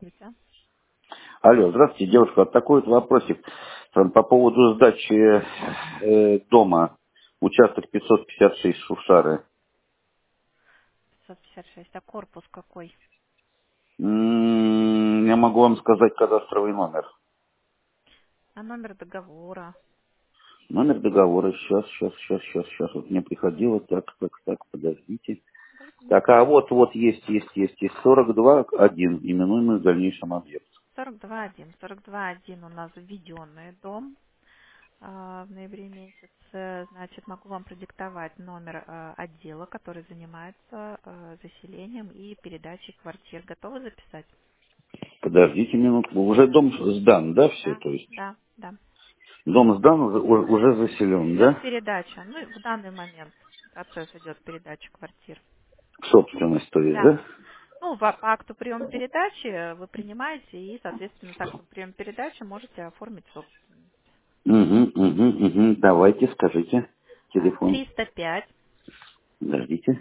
Здравствуйте. Алло, здравствуйте, девушка. Вот такой вот вопросик по поводу сдачи дома. Участок 556 Шушары. 556. А корпус какой? Я могу вам сказать кадастровый номер. А номер договора? Номер договора. Сейчас. Вот мне приходило. Так, подождите. Да, Так, а вот есть. 42-1, именуемый в дальнейшем объект. 42.1. 42.1 у нас введенный дом в ноябре месяце. Значит, могу вам продиктовать номер отдела, который занимается заселением и передачей квартир. Готовы записать? Подождите минутку. Уже Да. дом сдан, да, все? Да, То есть да, да. дом сдан, уже заселен, Идет да? передача. Ну, и в данный момент процесс идет передачи квартир. Собственность, то есть, Да. да? Ну, по акту приема передачи вы принимаете и, соответственно, с актом приема передачи можете оформить собственность. Угу. Давайте, скажите. Телефон. 305 Подождите.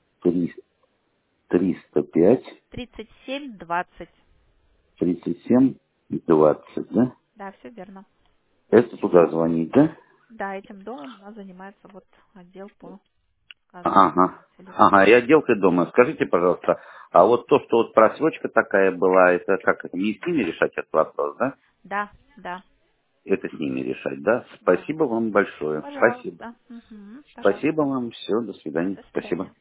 305 37 20. 37 20, да? Да, все верно. Это туда звонить, да? Да, этим домом у нас занимается вот отдел по указанному Ага. заявителю. Ага, и отделкой дома. Скажите, пожалуйста, а вот то, что вот просрочка такая была, это как это, не с ними решать этот вопрос, да? Да, да, Это с ними решать, да? да. Спасибо вам большое. Спасибо. Пожалуйста. Угу, Спасибо пожалуйста. вам. Все, до Да, свидания. до Спасибо. свидания.